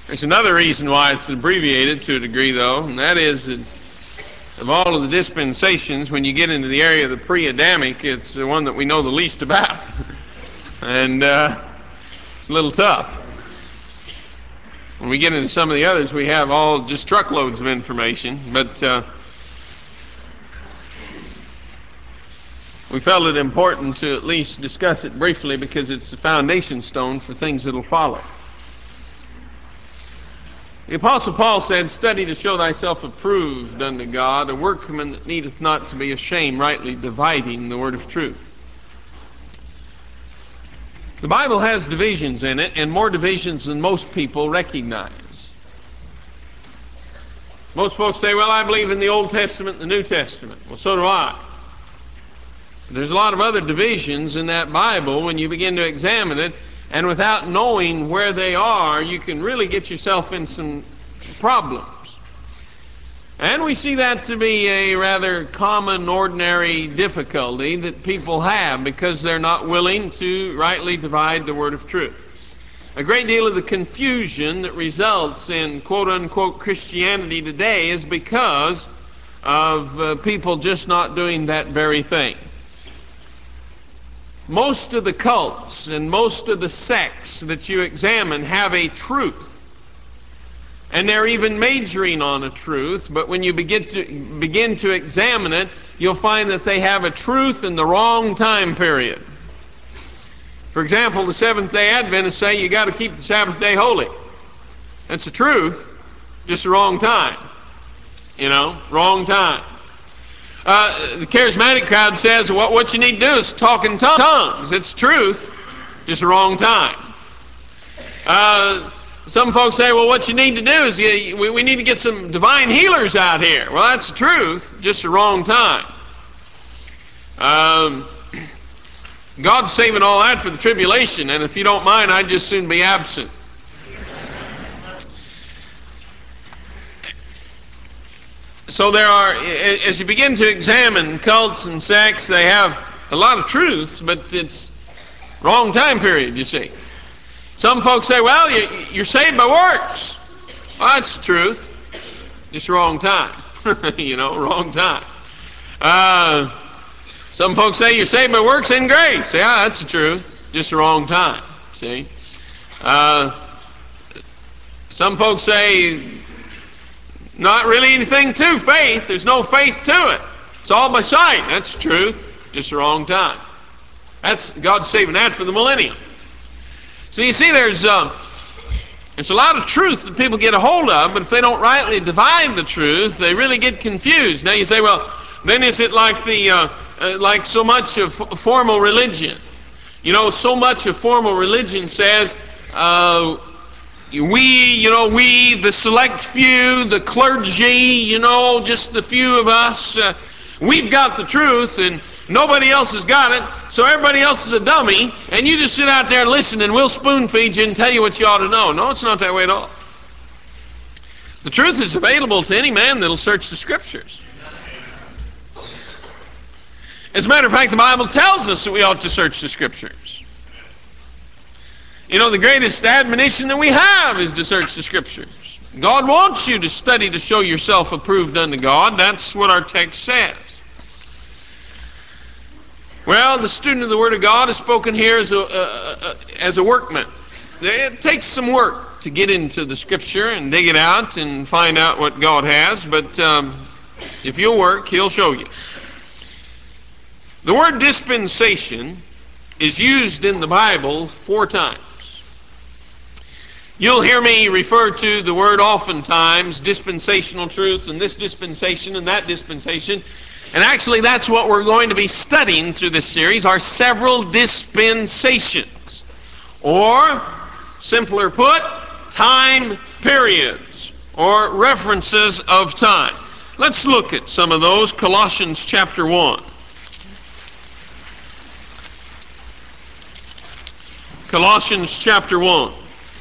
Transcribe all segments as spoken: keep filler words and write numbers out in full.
There's another reason why it's abbreviated to a degree, though, and that is that of all of the dispensations, when you get into the area of the pre-Adamic, it's the one that we know the least about. and uh, it's a little tough. When we get into some of the others, we have all just truckloads of information, but uh, we felt it important to at least discuss it briefly because it's the foundation stone for things that will follow. The Apostle Paul said, "Study to show thyself approved unto God, a workman that needeth not to be ashamed, rightly dividing the word of truth." The Bible has divisions in it, and more divisions than most people recognize. Most folks say, "Well, I believe in the Old Testament and the New Testament." Well, so do I. There's a lot of other divisions in that Bible when you begin to examine it, and without knowing where they are, you can really get yourself in some problems. And we see that to be a rather common, ordinary difficulty that people have because they're not willing to rightly divide the word of truth. A great deal of the confusion that results in quote-unquote Christianity today is because of uh, people just not doing that very thing. Most of the cults and most of the sects that you examine have a truth. And they're even majoring on a truth, but when you begin to, begin to examine it, you'll find that they have a truth in the wrong time period. For example, the Seventh-day Adventists say you got to keep the Sabbath day holy. That's the truth, just the wrong time. You know, wrong time. Uh, the charismatic crowd says what, what you need to do is talk in tongues. It's truth, just the wrong time. Uh, some folks say, well, what you need to do is you, we, we need to get some divine healers out here. Well, that's the truth, just the wrong time. Um, God's saving all that for the tribulation, and if you don't mind, I'd just soon be absent. So there are, as you begin to examine cults and sects, they have a lot of truth, but it's wrong time period, you see. Some folks say, well, you're saved by works. Well, that's the truth. Just wrong time. you know, wrong time. Uh, some folks say you're saved by works and grace. Yeah, that's the truth. Just the wrong time, see. Uh, some folks say not really anything to faith. There's no faith to it. It's all by sight. That's the truth. Just the wrong time. That's God's saving that for the millennium. So you see, there's uh, there's a lot of truth that people get a hold of, but if they don't rightly divide the truth, they really get confused. Now you say, well, then is it like the uh, uh, like so much of formal religion? You know, so much of formal religion says. Uh, We, you know, we, the select few, the clergy, you know, just the few of us, uh, we've got the truth and nobody else has got it, so everybody else is a dummy, and you just sit out there and listen and we'll spoon feed you and tell you what you ought to know. No, it's not that way at all. The truth is available to any man that'll search the Scriptures. As a matter of fact, the Bible tells us that we ought to search the Scriptures. You know, the greatest admonition that we have is to search the Scriptures. God wants you to study to show yourself approved unto God. That's what our text says. Well, the student of the Word of God is spoken here as a, uh, as a workman. It takes some work to get into the Scripture and dig it out and find out what God has, but um, if you'll work, He'll show you. The word dispensation is used in the Bible four times. You'll hear me refer to the word oftentimes, dispensational truth, and this dispensation and that dispensation. And actually that's what we're going to be studying through this series, are several dispensations. Or, simpler put, time periods, or references of time. Let's look at some of those. Colossians chapter one. Colossians chapter one.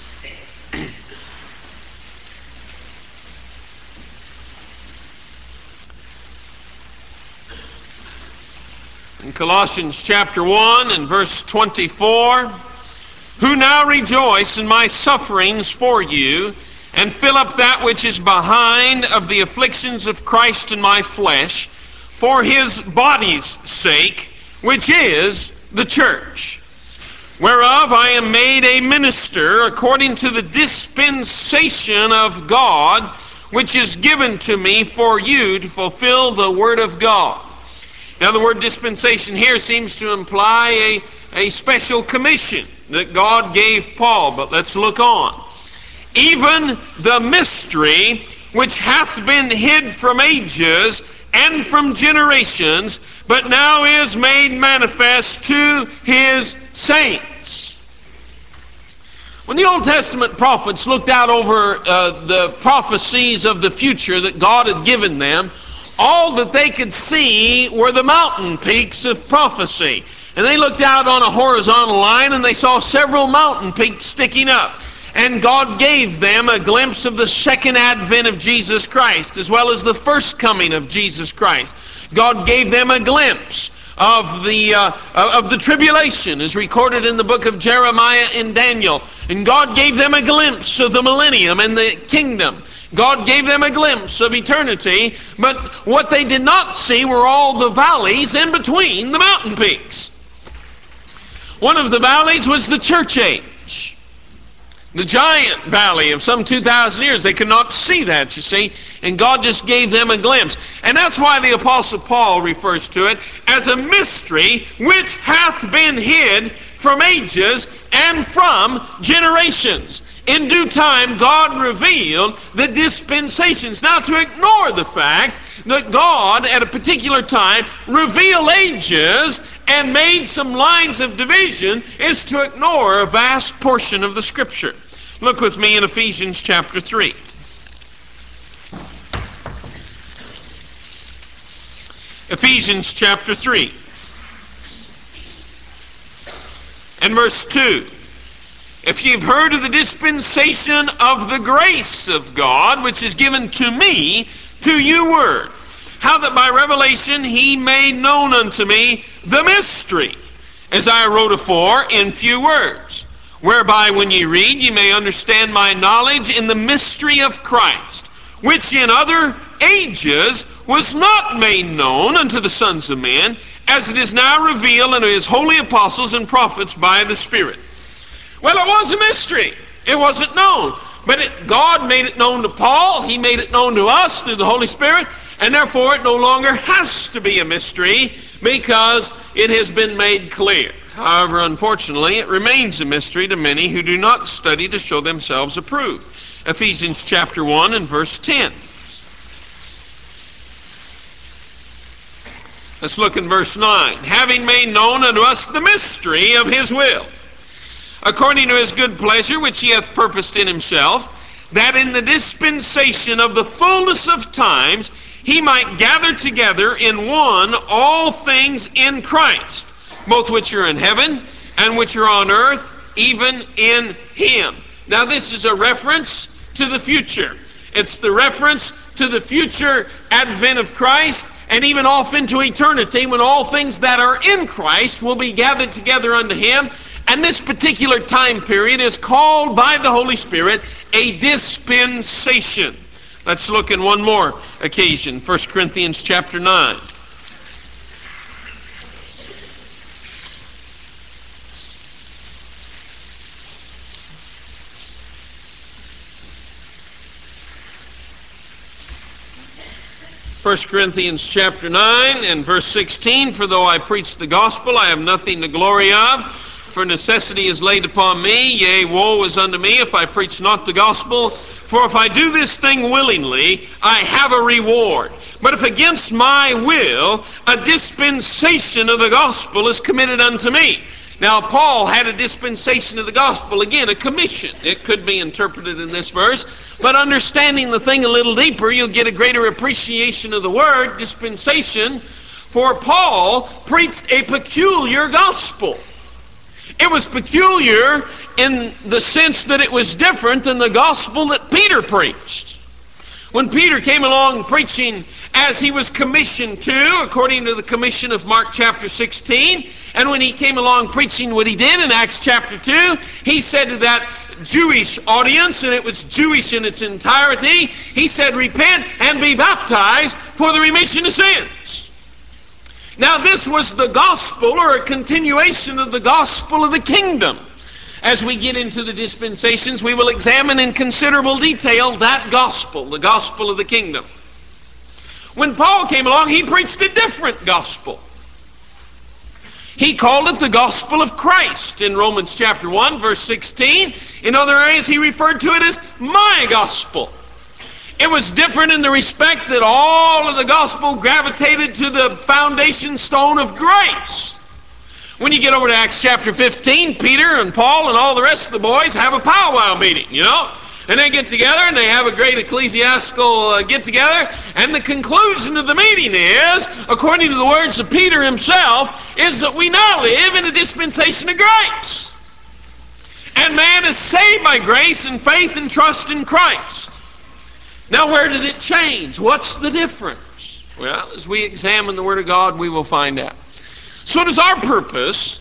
In Colossians chapter one and verse twenty-four, who now rejoice in my sufferings for you, and fill up that which is behind of the afflictions of Christ in my flesh, for his body's sake, which is the church, whereof I am made a minister according to the dispensation of God, which is given to me for you to fulfill the word of God. Now the word dispensation here seems to imply a, a special commission that God gave Paul, but let's look on. Even the mystery which hath been hid from ages and from generations, but now is made manifest to his saints. When the Old Testament prophets looked out over uh, the prophecies of the future that God had given them, all that they could see were the mountain peaks of prophecy. And they looked out on a horizontal line and they saw several mountain peaks sticking up. And God gave them a glimpse of the second advent of Jesus Christ, as well as the first coming of Jesus Christ. God gave them a glimpse of the uh, of the tribulation, as recorded in the book of Jeremiah and Daniel. And God gave them a glimpse of the millennium and the kingdom. God gave them a glimpse of eternity, but what they did not see were all the valleys in between the mountain peaks. One of the valleys was the church age. The giant valley of some two thousand years. They could not see that, you see, and God just gave them a glimpse. And that's why the Apostle Paul refers to it as a mystery which hath been hid from ages and from generations. In due time, God revealed the dispensations. Now, to ignore the fact that God, at a particular time, revealed ages and made some lines of division is to ignore a vast portion of the Scripture. Look with me in Ephesians chapter three. Ephesians chapter three and verse two. If you've heard of the dispensation of the grace of God, which is given to me, to you word, how that by revelation he made known unto me the mystery, as I wrote afore in few words, whereby when ye read ye may understand my knowledge in the mystery of Christ, which in other ages was not made known unto the sons of men, as it is now revealed unto his holy apostles and prophets by the Spirit. Well, it was a mystery. It wasn't known. But it, God made it known to Paul. He made it known to us through the Holy Spirit. And therefore it no longer has to be a mystery because it has been made clear. However, unfortunately, it remains a mystery to many who do not study to show themselves approved. Ephesians chapter one and verse ten. Let's look in verse nine. Having made known unto us the mystery of his will, according to his good pleasure, which he hath purposed in himself, that in the dispensation of the fullness of times he might gather together in one all things in Christ, both which are in heaven and which are on earth, even in him. Now this is a reference to the future. It's the reference to the future advent of Christ, and even off into eternity when all things that are in Christ will be gathered together unto him. And this particular time period is called by the Holy Spirit a dispensation. Let's look in one more occasion, First Corinthians chapter nine. First Corinthians chapter nine and verse sixteen, for though I preach the gospel, I have nothing to glory of, for necessity is laid upon me, yea, woe is unto me if I preach not the gospel. For if I do this thing willingly, I have a reward. But if against my will, a dispensation of the gospel is committed unto me. Now, Paul had a dispensation of the gospel, again, a commission. It could be interpreted in this verse, but understanding the thing a little deeper, you'll get a greater appreciation of the word, dispensation. For Paul preached a peculiar gospel. It was peculiar in the sense that it was different than the gospel that Peter preached. When Peter came along preaching as he was commissioned to, according to the commission of Mark chapter sixteen, and when he came along preaching what he did in Acts chapter two, he said to that Jewish audience, and it was Jewish in its entirety. He said, repent and be baptized for the remission of sins. Now this was the gospel, or a continuation of the gospel of the kingdom. As we get into the dispensations, we will examine in considerable detail that gospel, the gospel of the kingdom. When Paul came along, he preached a different gospel. He called it the gospel of Christ in Romans chapter one, verse sixteen. In other areas, he referred to it as my gospel. It was different in the respect that all of the gospel gravitated to the foundation stone of grace. When you get over to Acts chapter fifteen, Peter and Paul and all the rest of the boys have a powwow meeting, you know. And they get together and they have a great ecclesiastical uh, get-together. And the conclusion of the meeting is, according to the words of Peter himself, is that we now live in a dispensation of grace. And man is saved by grace and faith and trust in Christ. Now where did it change? What's the difference? Well, as we examine the Word of God, we will find out. So it is our purpose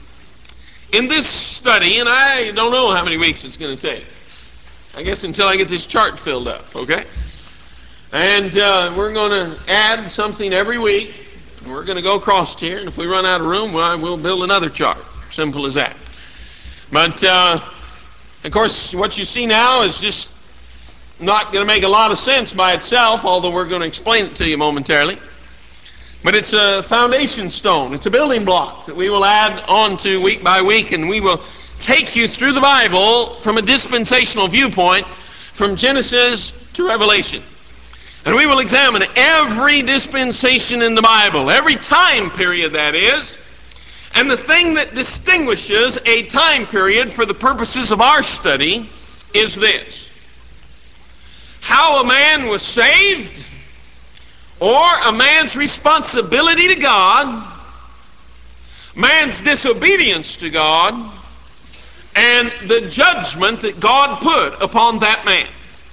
in this study, and I don't know how many weeks it's going to take. I guess until I get this chart filled up, okay? And uh, we're going to add something every week. And we're going to go across here, and if we run out of room, well, we'll build another chart. Simple as that. But, uh, of course, what you see now is just not going to make a lot of sense by itself, although we're going to explain it to you momentarily. But it's a foundation stone. It's a building block that we will add on to week by week, and we will take you through the Bible from a dispensational viewpoint, from Genesis to Revelation. And we will examine every dispensation in the Bible, every time period that is. And the thing that distinguishes a time period for the purposes of our study is this: how a man was saved, or a man's responsibility to God, man's disobedience to God, and the judgment that God put upon that man.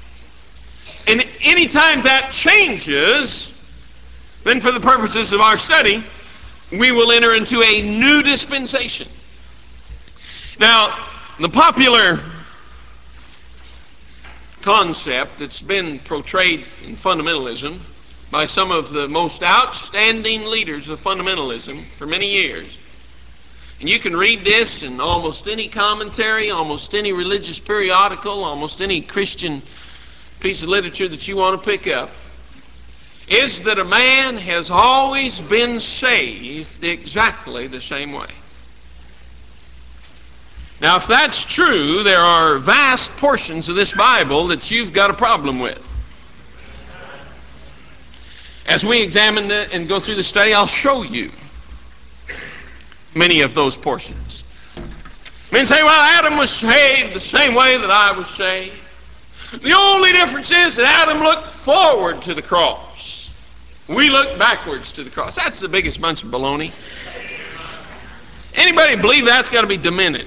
And any time that changes, then for the purposes of our study, we will enter into a new dispensation. Now, the popular concept that's been portrayed in fundamentalism by some of the most outstanding leaders of fundamentalism for many years, and you can read this in almost any commentary, almost any religious periodical, almost any Christian piece of literature that you want to pick up, is that a man has always been saved exactly the same way. Now, if that's true, there are vast portions of this Bible that you've got a problem with. As we examine it and go through the study, I'll show you many of those portions. Men say, well, Adam was saved the same way that I was saved. The only difference is that Adam looked forward to the cross. We look backwards to the cross. That's the biggest bunch of baloney. Anybody believe that's got to be demented?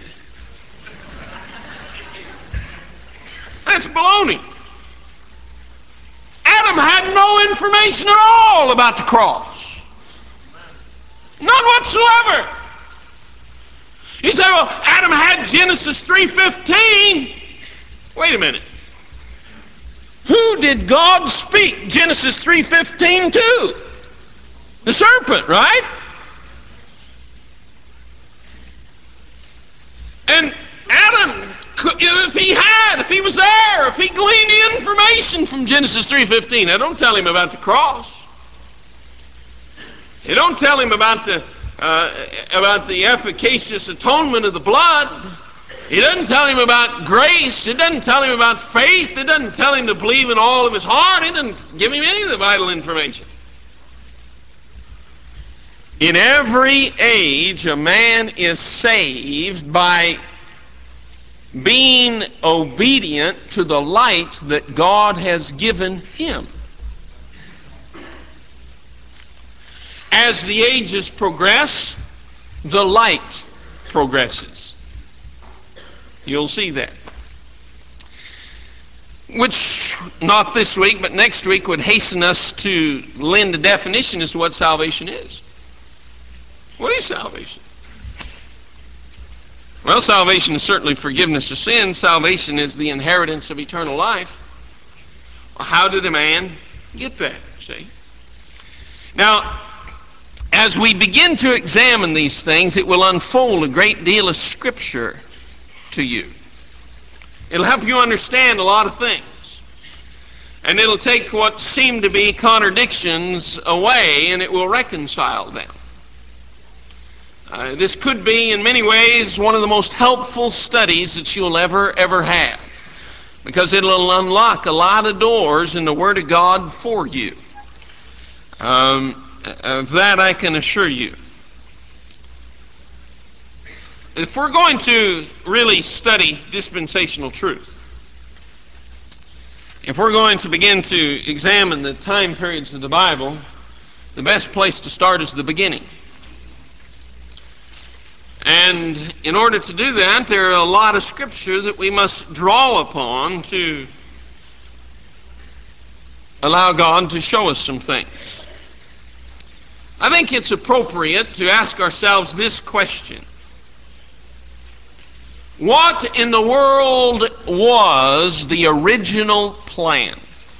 That's baloney. Adam had no information at all about the cross. None whatsoever. You say, well, Adam had Genesis three fifteen. Wait a minute. Who did God speak Genesis three fifteen to? The serpent, right? And Adam, if he had, if he was there, if he gleaned information from Genesis three fifteen, now don't tell him about the cross. You don't tell him about the uh, about the efficacious atonement of the blood. It doesn't tell him about grace. It doesn't tell him about faith. It doesn't tell him to believe in all of his heart. It doesn't give him any of the vital information. In every age, a man is saved by being obedient to the light that God has given him. As the ages progress, the light progresses. You'll see that. Which, not this week, but next week, would hasten us to lend a definition as to what salvation is. What is salvation? Well, salvation is certainly forgiveness of sins. Salvation is the inheritance of eternal life. Well, how did a man get that, see? Now, as we begin to examine these things, it will unfold a great deal of Scripture to you. It'll help you understand a lot of things. And it'll take what seem to be contradictions away, and it will reconcile them. Uh, this could be, in many ways, one of the most helpful studies that you'll ever, ever have, because it'll unlock a lot of doors in the Word of God for you. Um, of that I can assure you. If we're going to really study dispensational truth, if we're going to begin to examine the time periods of the Bible, the best place to start is the beginning. And in order to do that, there are a lot of Scripture that we must draw upon to allow God to show us some things. I think it's appropriate to ask ourselves this question. What in the world was the original plan?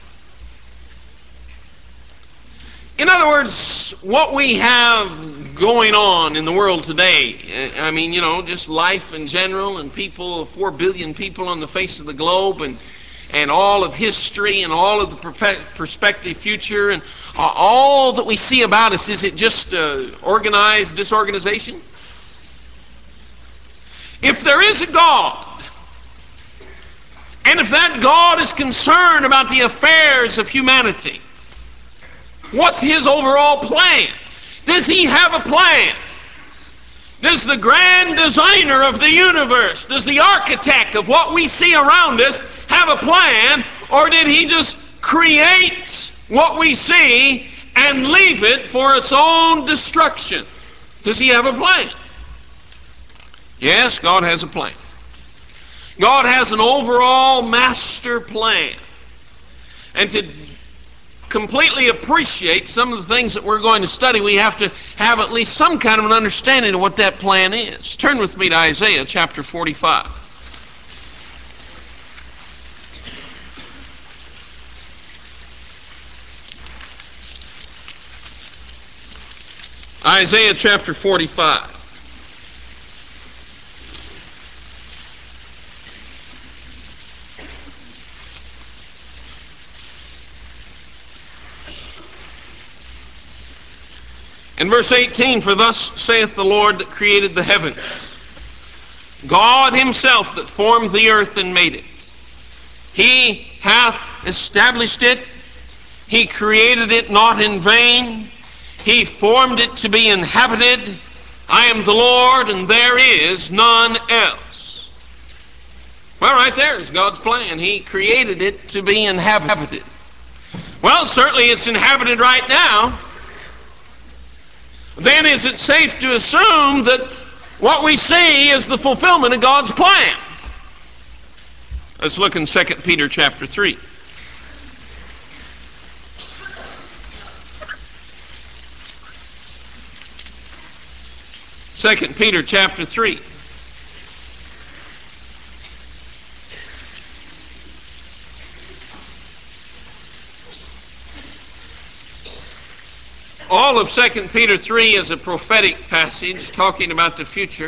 In other words, what we have going on in the world today, I mean, you know, just life in general, and people, four billion people on the face of the globe, and and all of history, and all of the prospective future, and all that we see about us, is it just uh, organized disorganization? If there is a God, and if that God is concerned about the affairs of humanity, what's His overall plan? Does He have a plan? Does the grand designer of the universe, does the architect of what we see around us have a plan, or did He just create what we see and leave it for its own destruction? Does He have a plan? Yes, God has a plan. God has an overall master plan. And to completely appreciate some of the things that we're going to study, we have to have at least some kind of an understanding of what that plan is. Turn with me to Isaiah chapter forty-five. Isaiah chapter forty-five. In verse eighteen, for thus saith the Lord that created the heavens, God Himself that formed the earth and made it. He hath established it. He created it not in vain. He formed it to be inhabited. I am the Lord, and there is none else. Well, right there is God's plan. He created it to be inhabited. Well, certainly it's inhabited right now. Then is it safe to assume that what we see is the fulfillment of God's plan? Let's look in Second Peter chapter three. Second Peter chapter three. All of Second Peter three is a prophetic passage talking about the future.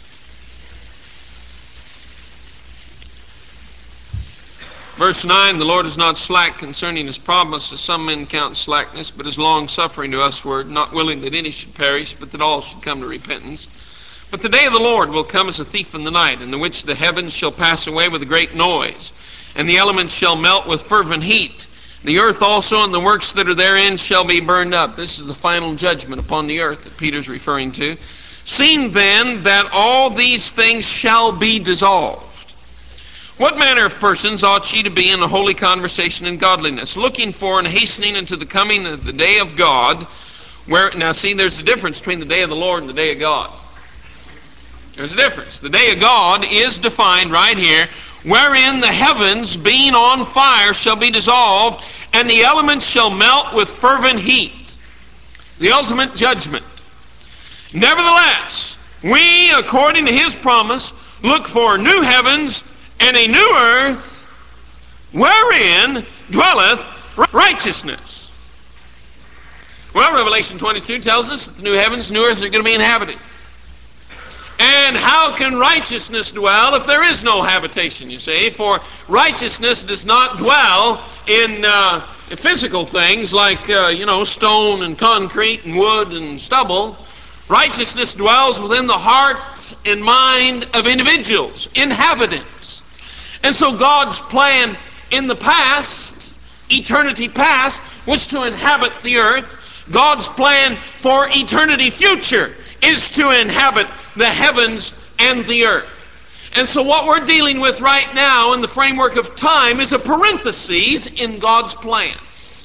Verse nine, the Lord is not slack concerning His promise, as some men count slackness, but is long-suffering to usward, not willing that any should perish, but that all should come to repentance. But the day of the Lord will come as a thief in the night, in the which the heavens shall pass away with a great noise, and the elements shall melt with fervent heat. The earth also and the works that are therein shall be burned up. This is the final judgment upon the earth that Peter's referring to. Seeing then that all these things shall be dissolved, what manner of persons ought ye to be in a holy conversation and godliness, looking for and hastening unto the coming of the day of God, where, now see, there's a difference between the day of the Lord and the day of God. There's a difference. The day of God is defined right here, wherein the heavens being on fire shall be dissolved, and the elements shall melt with fervent heat. The ultimate judgment. Nevertheless, We, according to his promise, look for new heavens and a new earth wherein dwelleth righteousness. Well, Revelation twenty-two tells us that the new heavens, new earth are going to be inhabited. And how can righteousness dwell if there is no habitation, you see? For righteousness does not dwell in uh, physical things like, uh, you know, stone and concrete and wood and stubble. Righteousness dwells within the heart and mind of individuals, inhabitants. And so God's plan in the past, eternity past, was to inhabit the earth. God's plan for eternity future is to inhabit the heavens and the earth. And so what we're dealing with right now in the framework of time is a parenthesis in God's plan.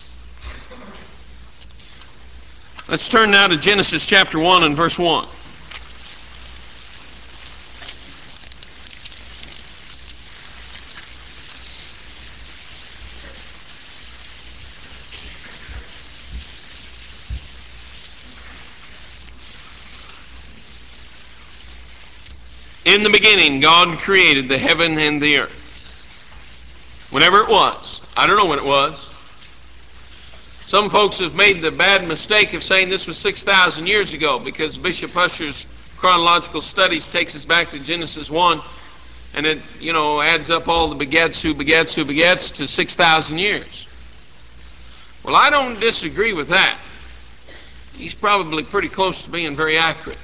Let's turn now to Genesis chapter one and verse one. In the beginning, God created the heaven and the earth. Whenever it was. I don't know when it was. Some folks have made the bad mistake of saying this was six thousand years ago, because Bishop Ussher's chronological studies takes us back to Genesis one, and it, you know, adds up all the begets who begets who begets to six thousand years. Well, I don't disagree with that. He's probably pretty close to being very accurate.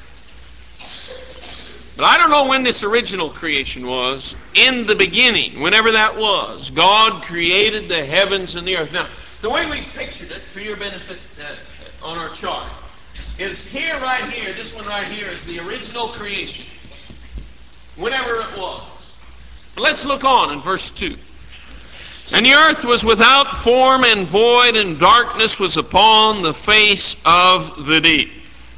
But I don't know when this original creation was. In the beginning, whenever that was, God created the heavens and the earth. Now, the way we pictured it, for your benefit uh, on our chart, is here, right here, this one right here is the original creation, whenever it was. But let's look on in verse two. And the earth was without form and void, and darkness was upon the face of the deep.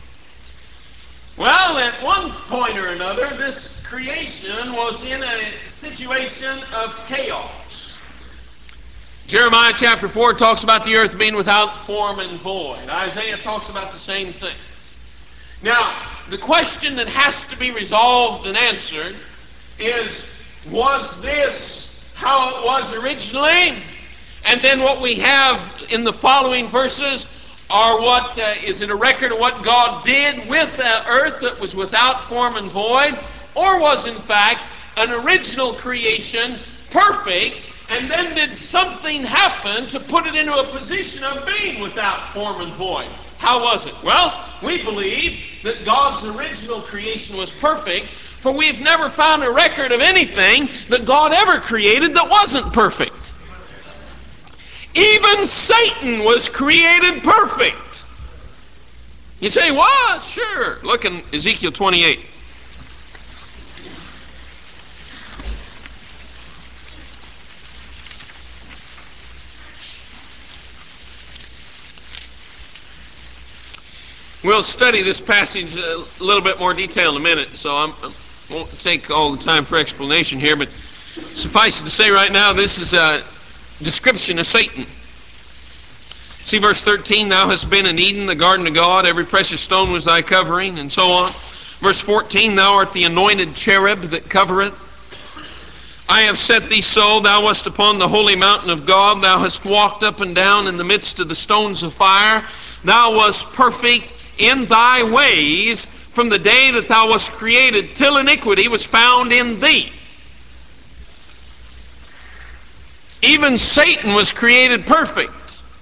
Well, at one point or another, this creation was in a situation of chaos. Jeremiah chapter four talks about the earth being without form and void. Isaiah talks about the same thing. Now, the question that has to be resolved and answered is, was this how it was originally? And then what we have in the following verses are what uh, is it a record of what God did with the earth that was without form and void? Or was in fact an original creation perfect, and then did something happen to put it into a position of being without form and void? How was it? Well, we believe that God's original creation was perfect, for we've never found a record of anything that God ever created that wasn't perfect. Even Satan was created perfect. You say, what? Sure. Look in Ezekiel twenty-eight. We'll study this passage a little bit more detail in a minute, so I won't take all the time for explanation here, but suffice it to say right now, this is a description of Satan. See verse thirteen, thou hast been in Eden, the garden of God, every precious stone was thy covering, and so on. Verse fourteen, thou art the anointed cherub that covereth. I have set thee so, thou wast upon the holy mountain of God, thou hast walked up and down in the midst of the stones of fire. Thou wast perfect in thy ways from the day that thou wast created, till iniquity was found in thee. Even Satan was created perfect.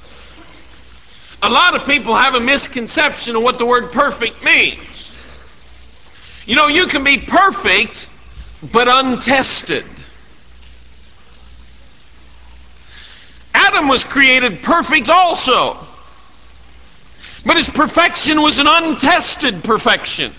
A lot of people have a misconception of what the word perfect means. You know, you can be perfect, but untested. Adam was created perfect also, but his perfection was an untested perfection.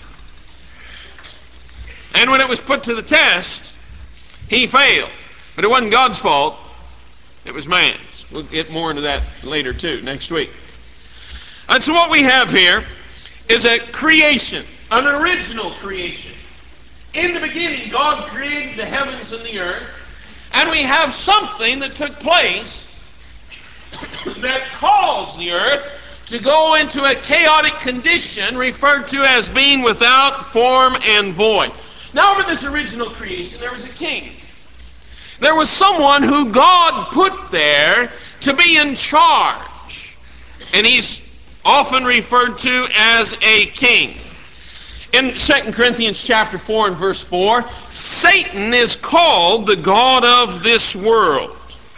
And when it was put to the test, he failed. But it wasn't God's fault, it was man's. We'll get more into that later too, next week. And so what we have here is a creation, an original creation. In the beginning, God created the heavens and the earth, and we have something that took place that caused the earth to go into a chaotic condition referred to as being without form and void. Now, over this original creation, there was a king. There was someone who God put there to be in charge. And he's often referred to as a king. In Second Corinthians chapter four and verse four, Satan is called the god of this world.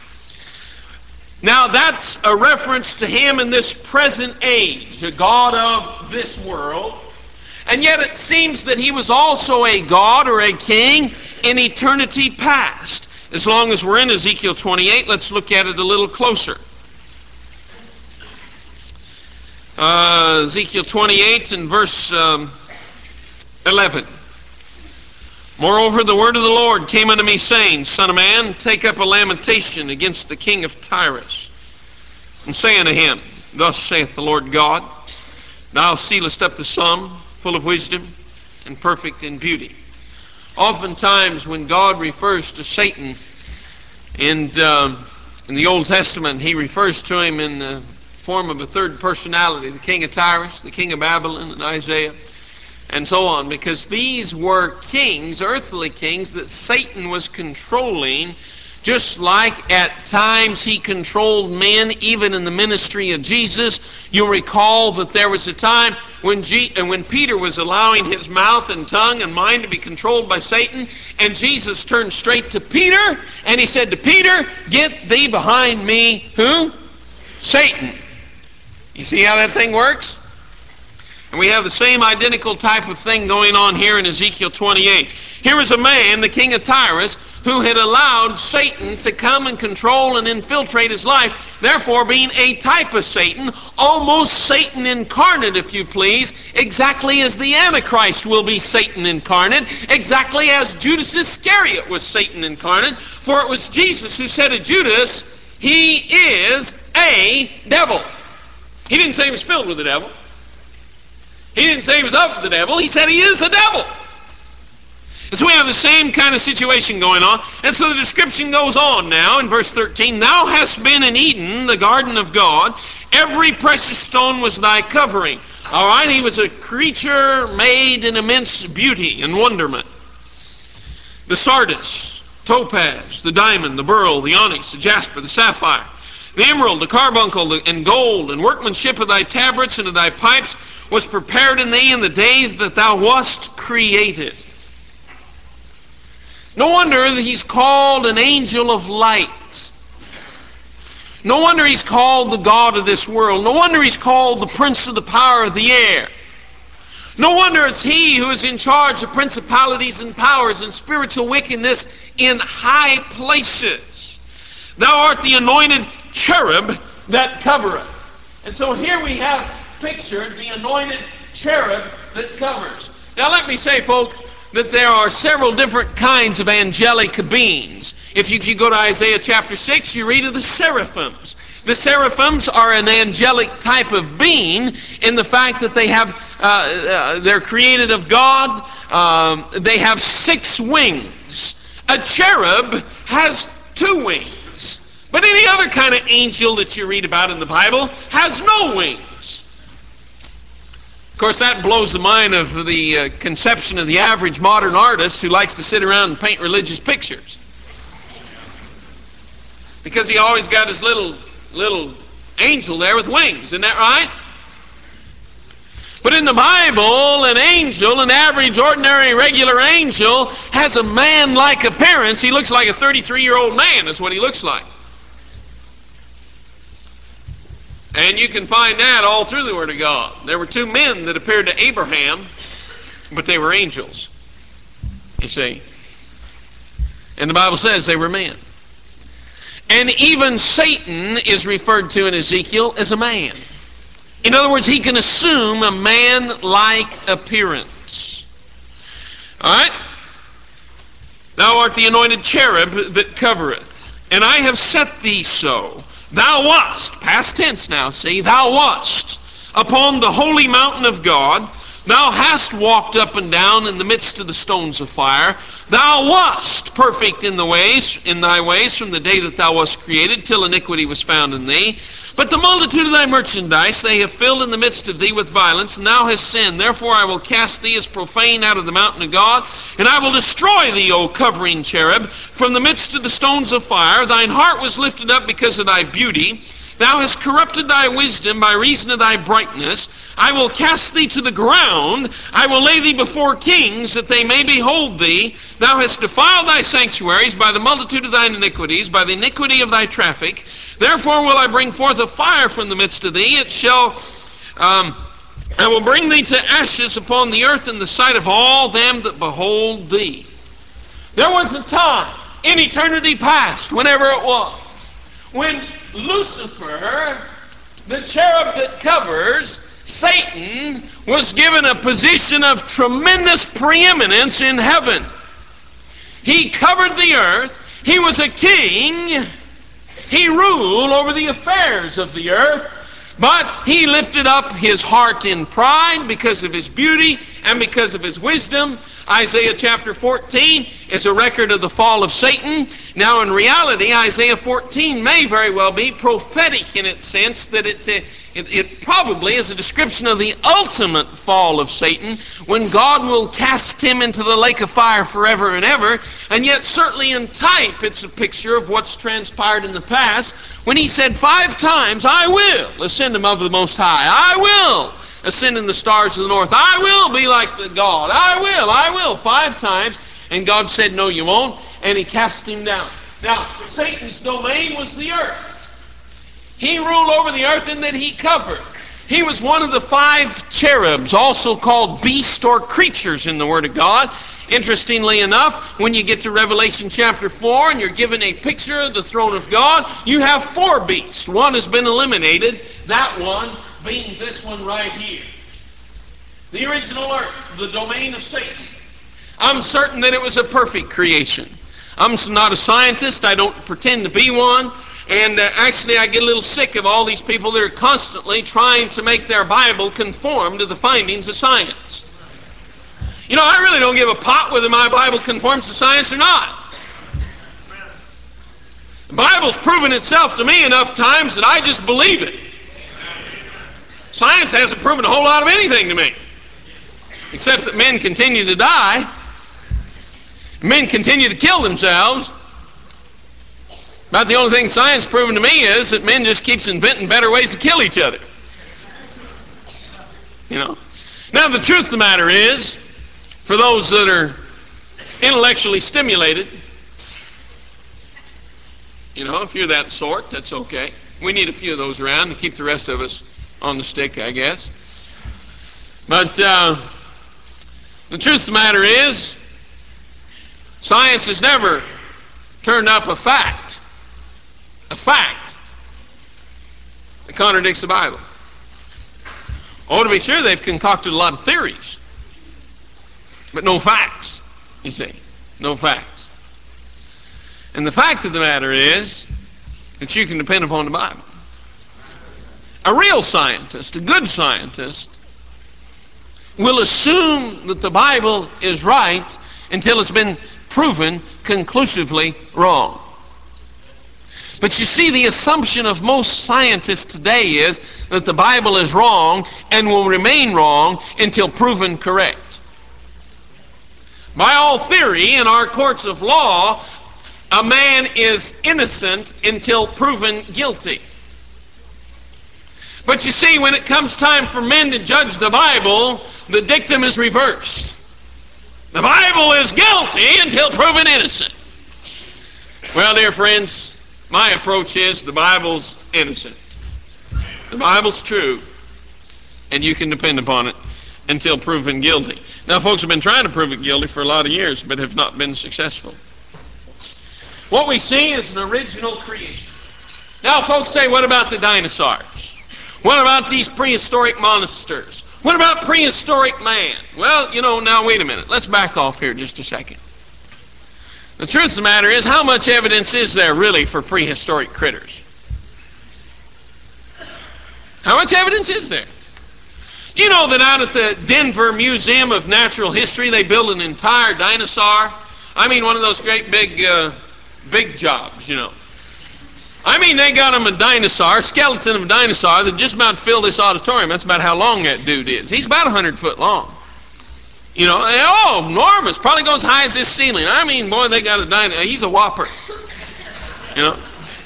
Now that's a reference to him in this present age, the god of this world. And yet it seems that he was also a god or a king in eternity past. As long as we're in Ezekiel twenty-eight, let's look at it a little closer. Uh, Ezekiel twenty-eight and verse um, eleven. Moreover, the word of the Lord came unto me, saying, Son of man, take up a lamentation against the king of Tyrus, and say unto him, Thus saith the Lord God, Thou sealest up the sum, full of wisdom, and perfect in beauty. Oftentimes, when God refers to Satan in, um, in the Old Testament, he refers to him in the form of a third personality, the king of Tyrus, the king of Babylon, and Isaiah, and so on, because these were kings, earthly kings, that Satan was controlling, just like at times he controlled men, even in the ministry of Jesus. You'll recall that there was a time when, G- and when Peter was allowing his mouth and tongue and mind to be controlled by Satan, and Jesus turned straight to Peter, and he said to Peter, Get thee behind me, who? Satan. You see how that thing works? And we have the same identical type of thing going on here in Ezekiel twenty-eight. Here is a man, the king of Tyrus, who had allowed Satan to come and control and infiltrate his life, therefore being a type of Satan, almost Satan incarnate, if you please, exactly as the Antichrist will be Satan incarnate, exactly as Judas Iscariot was Satan incarnate, for it was Jesus who said to Judas, He is a devil. He didn't say he was filled with the devil. He didn't say he was of the devil. He said he is a devil. And so we have the same kind of situation going on. And so the description goes on now in verse thirteen. Thou hast been in Eden, the garden of God. Every precious stone was thy covering. All right, he was a creature made in immense beauty and wonderment. The sardius, topaz, the diamond, the beryl, the onyx, the jasper, the sapphire, the emerald, the carbuncle, and gold, and workmanship of thy tabrets and of thy pipes was prepared in thee in the days that thou wast created. No wonder that he's called an angel of light. No wonder he's called the god of this world. No wonder he's called the prince of the power of the air. No wonder it's he who is in charge of principalities and powers and spiritual wickedness in high places. Thou art the anointed cherub that covereth. And so here we have pictured the anointed cherub that covers. Now let me say, folks, that there are several different kinds of angelic beings. If you, if you go to Isaiah chapter six, you read of the seraphims. The seraphims are an angelic type of being in the fact that they have, uh, uh, they're created of God. Um, they have six wings. A cherub has two wings. But any other kind of angel that you read about in the Bible has no wings. Of course, that blows the mind of the uh, conception of the average modern artist who likes to sit around and paint religious pictures. Because he always got his little, little angel there with wings. Isn't that right? But in the Bible, an angel, an average, ordinary, regular angel, has a man-like appearance. He looks like a thirty-three-year-old man. That's what he looks like. And you can find that all through the Word of God. There were two men that appeared to Abraham, but they were angels, you see. And the Bible says they were men. And even Satan is referred to in Ezekiel as a man. In other words, he can assume a man-like appearance. All right? Thou art the anointed cherub that covereth, and I have set thee so. Thou wast, past tense now, see, thou wast upon the holy mountain of God. Thou hast walked up and down in the midst of the stones of fire. Thou wast perfect in the ways, in thy ways, from the day that thou wast created, till iniquity was found in thee. But the multitude of thy merchandise they have filled in the midst of thee with violence, and thou hast sinned. Therefore I will cast thee as profane out of the mountain of God, and I will destroy thee, O covering cherub, from the midst of the stones of fire. Thine heart was lifted up because of thy beauty. Thou hast corrupted thy wisdom by reason of thy brightness. I will cast thee to the ground. I will lay thee before kings, that they may behold thee. Thou hast defiled thy sanctuaries by the multitude of thine iniquities, by the iniquity of thy traffic. Therefore will I bring forth a fire from the midst of thee. It shall, um, I will bring thee to ashes upon the earth in the sight of all them that behold thee. There was a time in eternity past, whenever it was, when Lucifer, the cherub that covers Satan, was given a position of tremendous preeminence in heaven. He covered the earth. He was a king. He ruled over the affairs of the earth. But he lifted up his heart in pride because of his beauty and because of his wisdom. Isaiah chapter fourteen is a record of the fall of Satan. Now in reality, Isaiah fourteen may very well be prophetic in its sense that it, uh, it, it probably is a description of the ultimate fall of Satan, when God will cast him into the lake of fire forever and ever. And yet certainly in type it's a picture of what's transpired in the past, when he said five times, I will ascend above the Most High. I will ascend in the stars of the north. I will be like the God. I will, I will, five times. And God said, no, you won't. And he cast him down. Now, Satan's domain was the earth. He ruled over the earth in that he covered. He was one of the five cherubs, also called beasts or creatures in the Word of God. Interestingly enough, when you get to Revelation chapter four and you're given a picture of the throne of God, you have four beasts. One has been eliminated, that one being this one right here. The original earth, the domain of Satan. I'm certain that it was a perfect creation. I'm not a scientist. I don't pretend to be one. And uh, actually I get a little sick of all these people that are constantly trying to make their Bible conform to the findings of science. You know, I really don't give a pot whether my Bible conforms to science or not. The Bible's proven itself to me enough times that I just believe it. Science hasn't proven a whole lot of anything to me, except that men continue to die. Men continue to kill themselves. About the only thing science proven to me is that men just keeps inventing better ways to kill each other. You know. Now the truth of the matter is, for those that are intellectually stimulated, you know, if you're that sort, that's okay. We need a few of those around to keep the rest of us on the stick, I guess. But uh, the truth of the matter is, science has never turned up a fact, a fact that contradicts the Bible. Oh, to be sure, they've concocted a lot of theories, but no facts, you see, no facts. And the fact of the matter is that you can depend upon the Bible. A real scientist, a good scientist, will assume that the Bible is right until it's been proven conclusively wrong. But you see, the assumption of most scientists today is that the Bible is wrong and will remain wrong until proven correct. By all theory in our courts of law, a man is innocent until proven guilty. But you see, when it comes time for men to judge the Bible, the dictum is reversed. The Bible is guilty until proven innocent. Well, dear friends, my approach is the Bible's innocent. The Bible's true, and you can depend upon it until proven guilty. Now, folks have been trying to prove it guilty for a lot of years, but have not been successful. What we see is an original creation. Now, folks say, what about the dinosaurs? What about these prehistoric monsters? What about prehistoric man? Well, you know, now wait a minute. Let's back off here just a second. The truth of the matter is, how much evidence is there really for prehistoric critters? How much evidence is there? You know that out at the Denver Museum of Natural History, they built an entire dinosaur? I mean, one of those great big, uh, big jobs, you know. I mean, they got him a dinosaur, a skeleton of a dinosaur that just about filled this auditorium. That's about how long that dude is. He's about one hundred foot long. You know, oh, enormous. Probably goes high as this ceiling. I mean, boy, they got a dinosaur. He's a whopper. You know.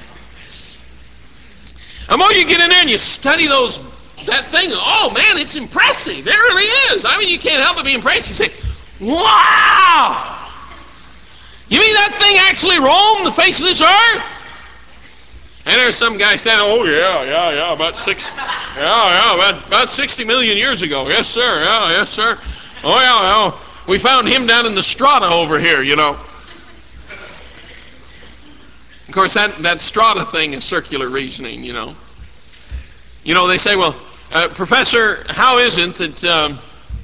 The more you get in there and you study those, that thing, oh, man, it's impressive. It really is. I mean, you can't help but be impressed. You say, wow. You mean that thing actually roamed the face of this earth? And there's some guy saying, oh, yeah, yeah, yeah, about six, yeah, yeah, about, about sixty million years ago. Yes, sir, yeah, yes, sir. Oh, yeah, yeah. We found him down in the strata over here, you know. Of course, that, that strata thing is circular reasoning, you know. You know, they say, well, uh, Professor, how is it that um,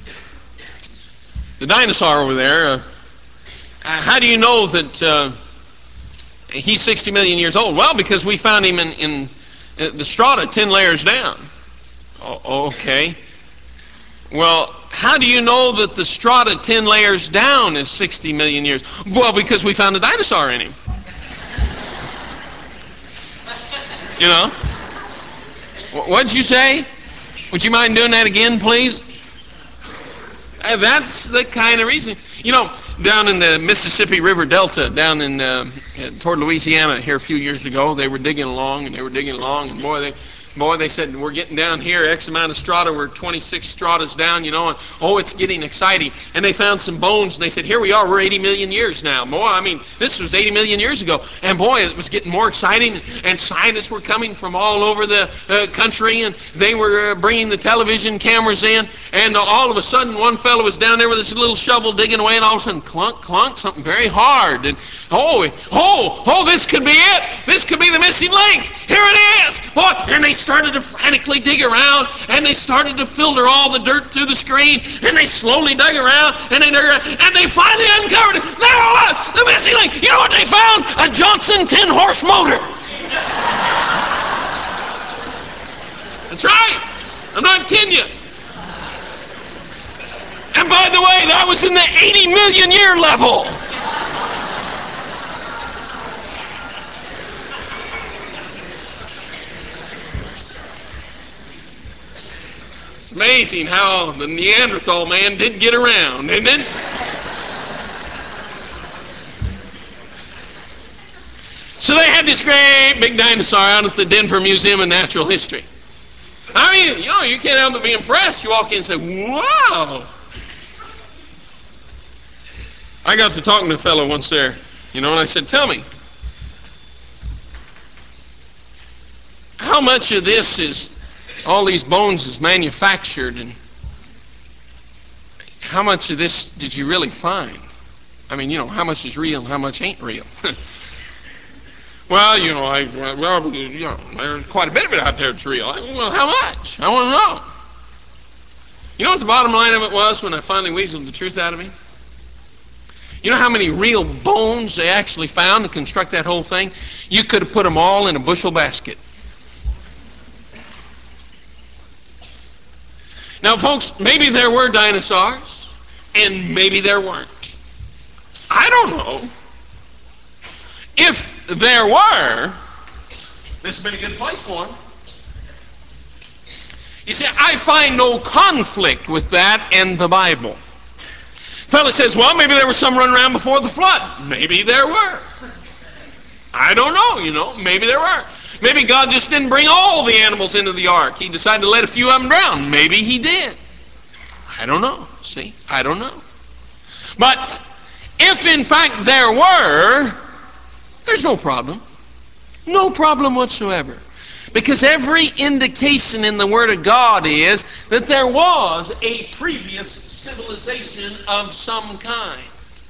the dinosaur over there, uh, how do you know that uh, he's sixty million years old? Well, because we found him in, in the strata ten layers down. Oh, okay. Well, how do you know that the strata ten layers down is sixty million years? Well, because we found a dinosaur in him. You know? What'd you say? Would you mind doing that again, please? Uh, that's the kind of reason. You know, down in the Mississippi River Delta, down in uh, toward Louisiana here a few years ago, they were digging along and they were digging along, and boy, they boy, they said, we're getting down here, X amount of strata, we're twenty-six stratas down, you know, and oh, it's getting exciting. And they found some bones, and they said, here we are, we're eighty million years now. Boy, I mean, this was eighty million years ago. And boy, it was getting more exciting, and scientists were coming from all over the uh, country, and they were uh, bringing the television cameras in, and uh, all of a sudden, one fellow was down there with his little shovel digging away, and all of a sudden, clunk, clunk, something very hard. And oh, oh, oh, this could be it. This could be the missing link. Here it is. Boy, and they started to frantically dig around, and they started to filter all the dirt through the screen, and they slowly dug around, and they dug around, and they finally uncovered it. There it was, the missing link. You know what they found? A Johnson ten horse motor. That's right. I'm not kidding you. And by the way, that was in the eighty million year level. It's amazing how the Neanderthal man did get around, isn't it? So they had this great big dinosaur out at the Denver Museum of Natural History. I mean, you know, you can't help but be impressed. You walk in and say, wow. I got to talking to a fellow once there, you know, and I said, tell me, how much of this is, all these bones is manufactured, and how much of this did you really find? I mean, you know, how much is real and how much ain't real? Well, you know, I, well, you know, there's quite a bit of it out there that's real. I, well, how much? I want to know. You know what the bottom line of it was when I finally weaseled the truth out of him? You know how many real bones they actually found to construct that whole thing? You could have put them all in a bushel basket. Now, folks, maybe there were dinosaurs, and maybe there weren't. I don't know. If there were, this would be a good place for them. You see, I find no conflict with that in the Bible. Fellow says, well, maybe there was some run around before the flood. Maybe there were. I don't know, you know. Maybe there were. Maybe God just didn't bring all the animals into the ark. He decided to let a few of them drown. Maybe he did. I don't know. See, I don't know. But if in fact there were, there's no problem. No problem whatsoever. Because every indication in the Word of God is that there was a previous civilization of some kind.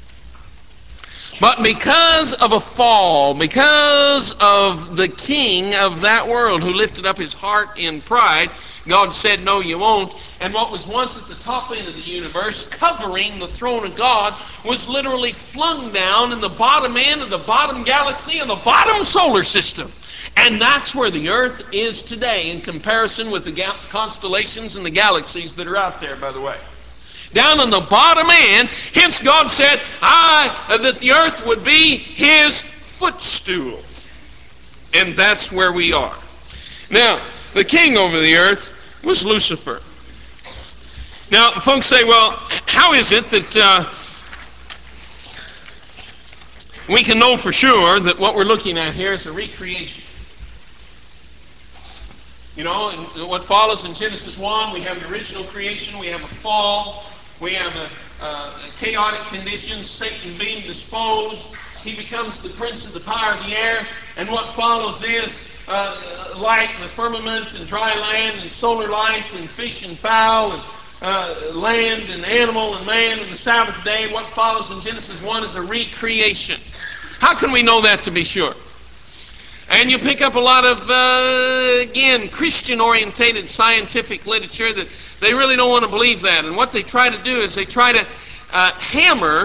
But because of a fall, because of the king of that world who lifted up his heart in pride, God said, no, you won't. And what was once at the top end of the universe, covering the throne of God, was literally flung down in the bottom end of the bottom galaxy of the bottom solar system. And that's where the earth is today in comparison with the gal- constellations and the galaxies that are out there, by the way. Down on the bottom end, hence God said, I, uh, that the earth would be his footstool. And that's where we are. Now, the king over the earth was Lucifer. Now, folks say, well, how is it that uh, we can know for sure that what we're looking at here is a recreation? You know, and what follows in Genesis one, we have the original creation, we have a fall, we have a, a, a chaotic condition, Satan being disposed, he becomes the prince of the power of the air, and what follows is uh, light and the firmament and dry land and solar light and fish and fowl and uh, land and animal and man and the Sabbath day. What follows in Genesis one is a recreation. How can we know that to be sure? And you pick up a lot of, uh, again, Christian-orientated scientific literature that they really don't want to believe that. And what they try to do is they try to uh, hammer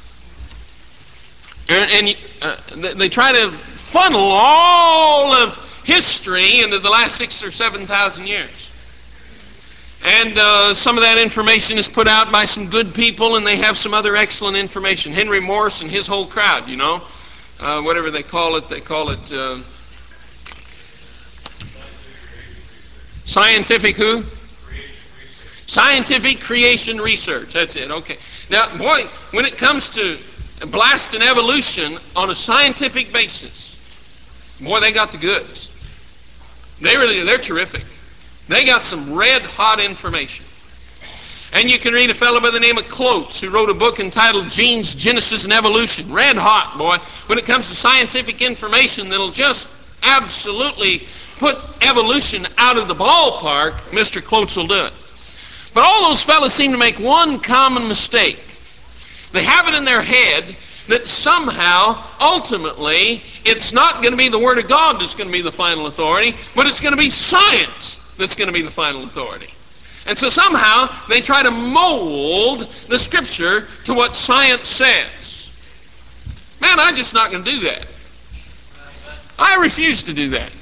and, and uh, they try to funnel all of history into the last six or seven thousand years. And uh, some of that information is put out by some good people, and they have some other excellent information. Henry Morse and his whole crowd, you know. Uh, whatever they call it, they call it uh, scientific who? Scientific creation research. That's it. Okay. Now, boy, when it comes to blasting evolution on a scientific basis, boy, they got the goods. They really, they're terrific. They got some red hot information. And you can read a fellow by the name of Klotz who wrote a book entitled Genes, Genesis, and Evolution. Red hot, boy. When it comes to scientific information that'll just absolutely put evolution out of the ballpark, Mister Klotz will do it. But all those fellows seem to make one common mistake. They have it in their head that somehow, ultimately, it's not going to be the Word of God that's going to be the final authority, but it's going to be science that's going to be the final authority. And so somehow they try to mold the Scripture to what science says. Man, I'm just not going to do that. I refuse to do that.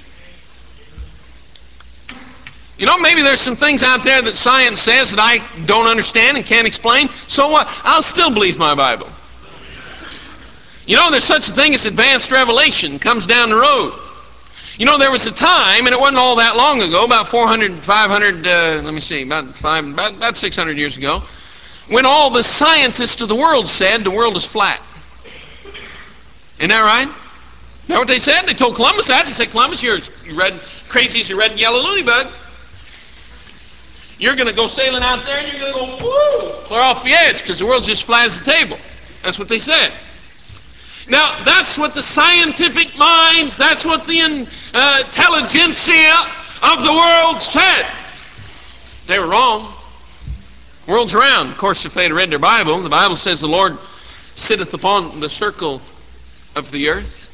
You know, maybe there's some things out there that science says that I don't understand and can't explain. So what? I'll still believe my Bible. You know, there's such a thing as advanced revelation comes down the road. You know, there was a time, and it wasn't all that long ago, about four hundred, five hundred, uh, let me see, about, five, about, about six hundred years ago, when all the scientists of the world said the world is flat. Isn't that right? Isn't that what they said? They told Columbus that. They said, Columbus, you're red, crazy as a red and yellow loony bug. You're going to go sailing out there and you're going to go, woo, clear off the edge because the world's just flat as a table. That's what they said. Now, that's what the scientific minds, that's what the uh, intelligentsia of the world said. They were wrong. The world's round. Of course, if they had read their Bible, the Bible says the Lord sitteth upon the circle of the earth.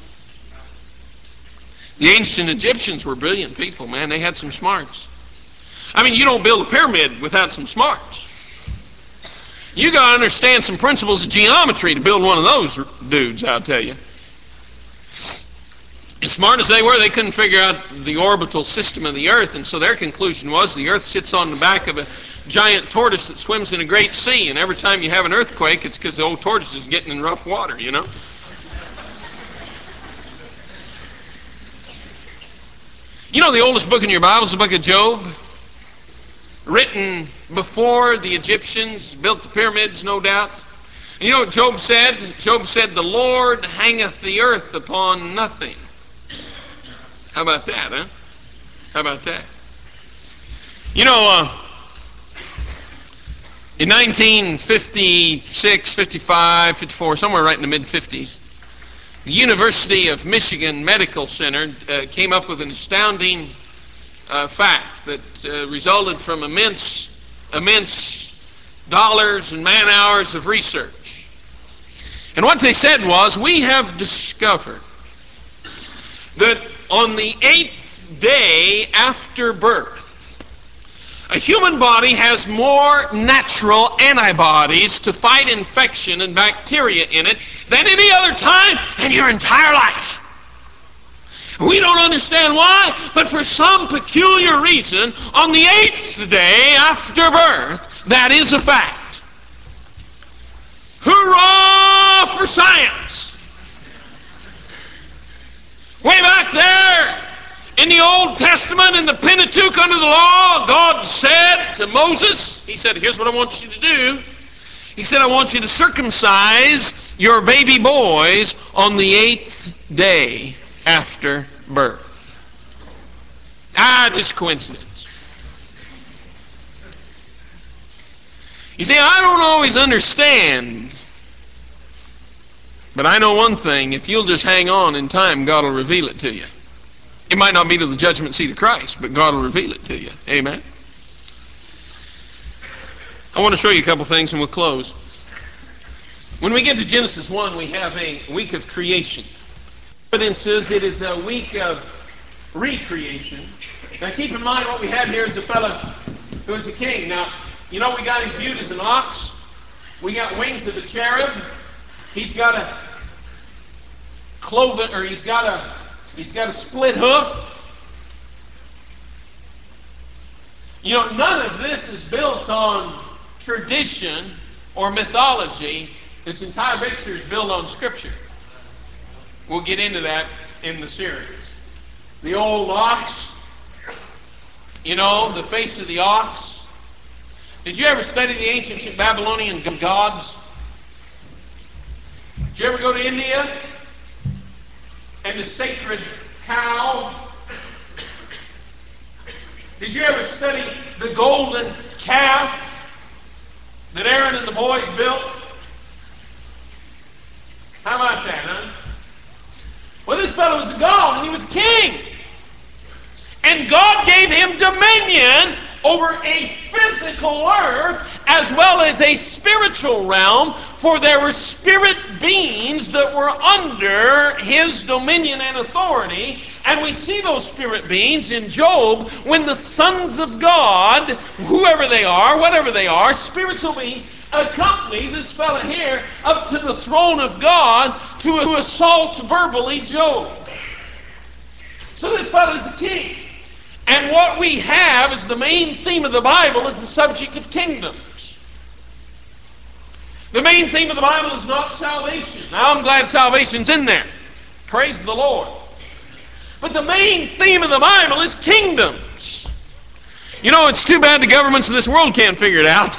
The ancient Egyptians were brilliant people, man. They had some smarts. I mean, you don't build a pyramid without some smarts. You got to understand some principles of geometry to build one of those dudes, I'll tell you. As smart as they were, they couldn't figure out the orbital system of the earth, and so their conclusion was the earth sits on the back of a giant tortoise that swims in a great sea, and every time you have an earthquake, it's because the old tortoise is getting in rough water, you know. You know the oldest book in your Bible is the book of Job, written before the Egyptians built the pyramids, no doubt. And you know what Job said? Job said, the Lord hangeth the earth upon nothing. How about that, huh? How about that? You know, uh, in nineteen fifty-six, fifty-five, fifty-four, somewhere right in the mid-fifties, the University of Michigan Medical Center uh, came up with an astounding uh, fact that uh, resulted from immense, immense dollars and man hours of research. And what they said was, we have discovered that on the eighth day after birth, a human body has more natural antibodies to fight infection and bacteria in it than any other time in your entire life. We don't understand why, but for some peculiar reason, on the eighth day after birth, that is a fact. Hurrah for science! Way back there in the Old Testament, in the Pentateuch under the law, God said to Moses, He said, here's what I want you to do. He said, I want you to circumcise your baby boys on the eighth day after birth. Ah, just coincidence. You see, I don't always understand. But I know one thing, if you'll just hang on in time, God will reveal it to you. It might not be to the judgment seat of Christ, but God will reveal it to you. Amen? I want to show you a couple things and we'll close. When we get to Genesis one, we have a week of creation. Evidence is it is a week of recreation. Now keep in mind what we have here is a fellow who is a king. Now, you know we got him viewed as an ox. We got wings of a cherub. He's got a cloven, or he's got a he's got a split hoof. You know, none of this is built on tradition or mythology. This entire picture is built on Scripture. We'll get into that in the series. The old ox, you know, the face of the ox. Did you ever study the ancient Babylonian gods? Did you ever go to India and the sacred cow? Did you ever study the golden calf that Aaron and the boys built? How about that, huh? Well, this fellow was a god and he was a king. And God gave him dominion over a physical earth as well as a spiritual realm, for there were spirit beings that were under his dominion and authority. And we see those spirit beings in Job when the sons of God, whoever they are, whatever they are, spiritual beings, accompany this fellow here up to the throne of God to assault verbally Job. So this fellow is a king. And what we have is the main theme of the Bible is the subject of kingdoms. The main theme of the Bible is not salvation. Now I'm glad salvation's in there. Praise the Lord. But the main theme of the Bible is kingdoms. You know, it's too bad the governments of this world can't figure it out.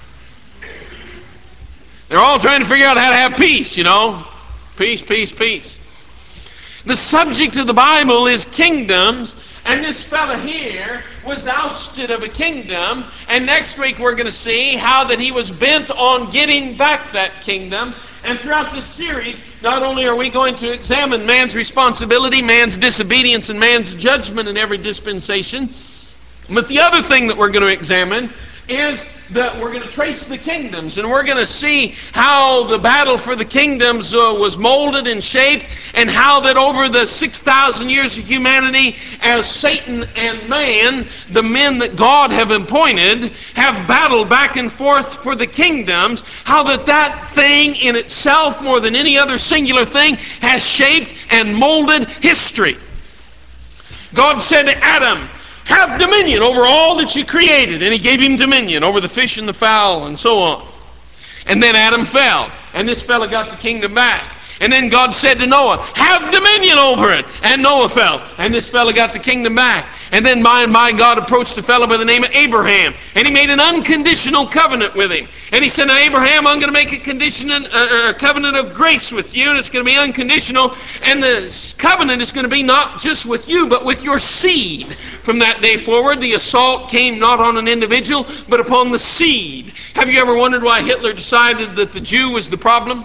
They're all trying to figure out how to have peace, you know. Peace, peace, peace. The subject of the Bible is kingdoms. And this fella here was ousted of a kingdom. And next week we're going to see how that he was bent on getting back that kingdom. And throughout this series, not only are we going to examine man's responsibility, man's disobedience, and man's judgment in every dispensation, but the other thing that we're going to examine is that we're going to trace the kingdoms, and we're going to see how the battle for the kingdoms uh, was molded and shaped, and how that over the six thousand years of humanity, as Satan and man, the men that God have appointed, have battled back and forth for the kingdoms, how that that thing in itself, more than any other singular thing, has shaped and molded history. God said to Adam, have dominion over all that you created. And he gave him dominion over the fish and the fowl and so on. And then Adam fell. And this fella got the kingdom back. And then God said to Noah, have dominion over it. And Noah fell. And this fella got the kingdom back. And then by and by God approached a fellow by the name of Abraham. And he made an unconditional covenant with him. And he said, now Abraham, I'm going to make a, condition, a, a covenant of grace with you. And it's going to be unconditional. And the covenant is going to be not just with you, but with your seed. From that day forward, the assault came not on an individual, but upon the seed. Have you ever wondered why Hitler decided that the Jew was the problem?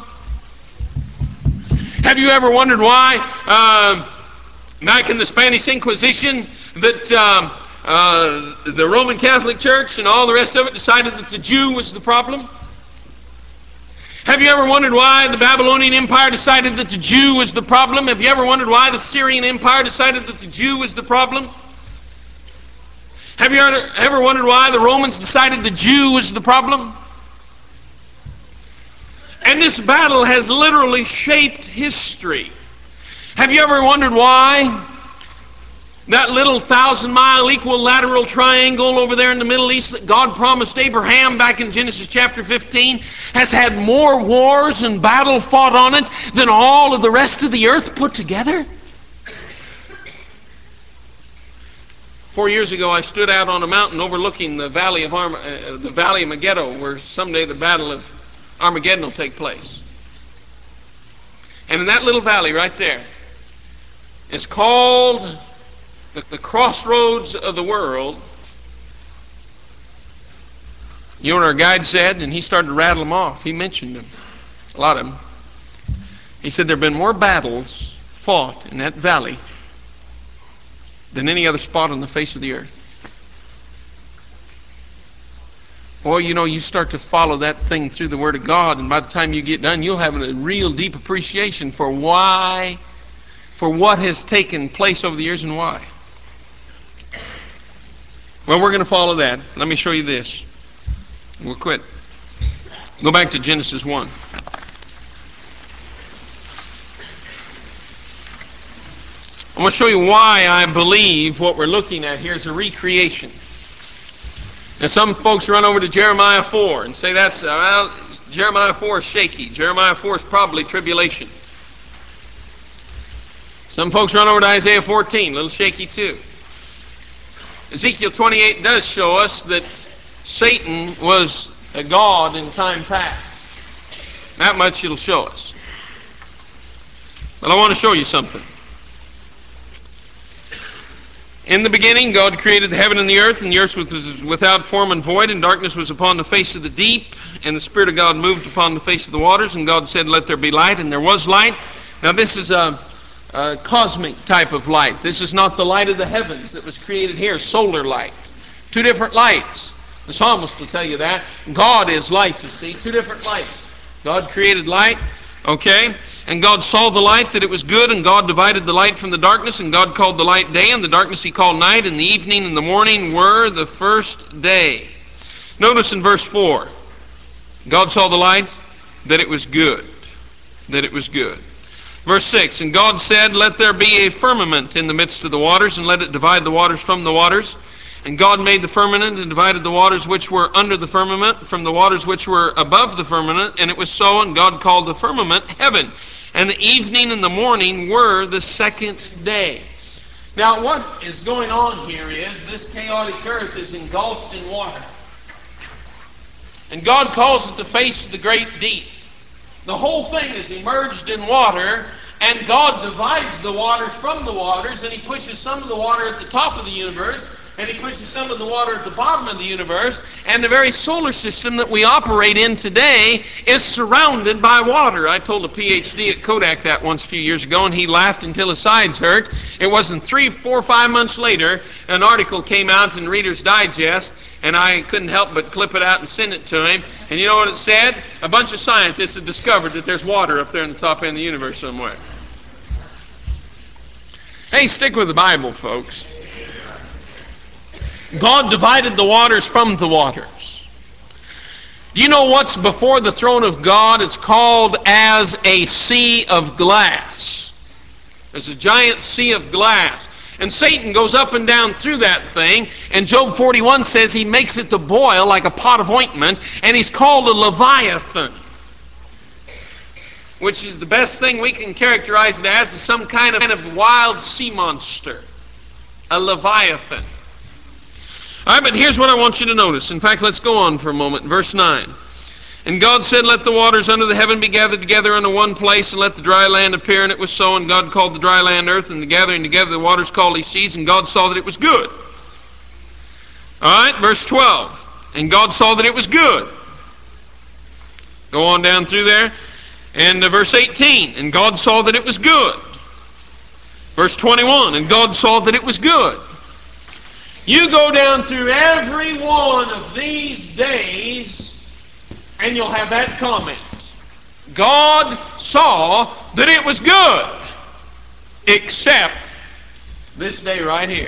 Have you ever wondered why, uh, back in the Spanish Inquisition, that um, uh, the Roman Catholic Church and all the rest of it decided that the Jew was the problem? Have you ever wondered why the Babylonian Empire decided that the Jew was the problem? Have you ever wondered why the Syrian Empire decided that the Jew was the problem? Have you ever wondered why the Romans decided the Jew was the problem? And this battle has literally shaped history. Have you ever wondered why That little thousand-mile equilateral triangle over there in the Middle East that God promised Abraham back in Genesis chapter fifteen has had more wars and battle fought on it than all of the rest of the earth put together. Four years ago, I stood out on a mountain overlooking the valley of Arm- uh, the valley of Megiddo, where someday the battle of Armageddon will take place. And in that little valley right there, it's called the, the crossroads of the world. You know what our guide said? And he started to rattle them off. He mentioned them, a lot of them. He said there have been more battles fought in that valley than any other spot on the face of the earth. Boy, you know, you start to follow that thing through the Word of God, and by the time you get done, you'll have a real deep appreciation for why, for what has taken place over the years and why. Well, we're going to follow that. Let me show you this. We'll quit. Go back to Genesis one. I'm going to show you why I believe what we're looking at here is a recreation. Now, some folks run over to Jeremiah four and say that's, uh, well, Jeremiah four is shaky. Jeremiah four is probably tribulation. Some folks run over to Isaiah fourteen, a little shaky too. Ezekiel twenty-eight does show us that Satan was a god in time past. That much it'll show us. But I want to show you something. In the beginning, God created the heaven and the earth, and the earth was without form and void, and darkness was upon the face of the deep, and the Spirit of God moved upon the face of the waters, and God said, "Let there be light," and there was light. Now this is a, a cosmic type of light. This is not the light of the heavens that was created here, solar light. Two different lights. The psalmist will tell you that. God is light, you see. Two different lights. God created light. Okay? And God saw the light that it was good, and God divided the light from the darkness, and God called the light day, and the darkness he called night, and the evening and the morning were the first day. Notice in verse four, God saw the light, that it was good. That it was good. Verse six, and God said, "Let there be a firmament in the midst of the waters, and let it divide the waters from the waters. And God made the firmament and divided the waters which were under the firmament from the waters which were above the firmament. And it was so, and God called the firmament heaven. And the evening and the morning were the second day." Now what is going on here is this chaotic earth is engulfed in water. And God calls it the face of the great deep. The whole thing is immersed in water, and God divides the waters from the waters, and he pushes some of the water at the top of the universe, and he pushes some of the water at the bottom of the universe, and the very solar system that we operate in today is surrounded by water. I told a P H D at Kodak that once a few years ago, and he laughed until his sides hurt. It wasn't three, four, five months later, an article came out in Reader's Digest, and I couldn't help but clip it out and send it to him. And you know what it said? A bunch of scientists have discovered that there's water up there in the top end of the universe somewhere. Hey, stick with the Bible, folks. God divided the waters from the waters. Do you know what's before the throne of God? It's called as a sea of glass. There's a giant sea of glass. And Satan goes up and down through that thing, and Job forty-one says he makes it to boil like a pot of ointment, and he's called a Leviathan, which is the best thing we can characterize it as, is some kind of, kind of wild sea monster. A Leviathan. All right, but here's what I want you to notice. In fact, let's go on for a moment. Verse nine. And God said, "Let the waters under the heaven be gathered together unto one place, and let the dry land appear." And it was so. And God called the dry land earth, and the gathering together the waters called he seas. And God saw that it was good. All right, verse twelve. And God saw that it was good. Go on down through there. And uh, verse eighteen. And God saw that it was good. Verse twenty-one. And God saw that it was good. You go down through every one of these days, and you'll have that comment. God saw that it was good, except this day right here.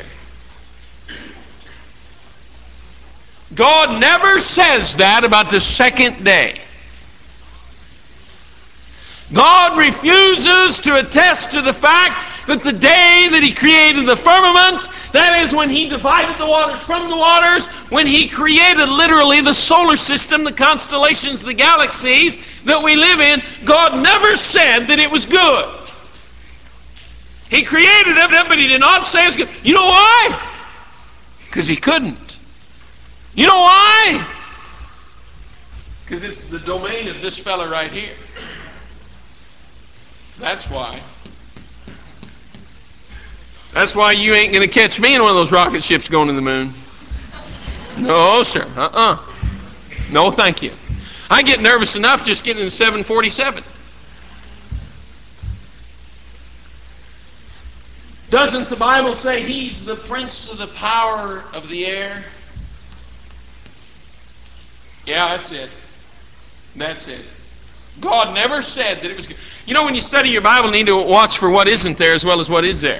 God never says that about the second day. God refuses to attest to the fact that the day that He created the firmament, that is when He divided the waters from the waters, when He created literally the solar system, the constellations, the galaxies that we live in, God never said that it was good. He created it, but He did not say it's good. You know why? Because He couldn't. You know why? Because it's the domain of this fella right here. That's why. That's why you ain't going to catch me in one of those rocket ships going to the moon. No, sir. Uh-uh. No, thank you. I get nervous enough just getting in seven forty-seven. Doesn't the Bible say He's the prince of the power of the air? Yeah, that's it. That's it. God never said that it was good. You know, when you study your Bible, you need to watch for what isn't there as well as what is there.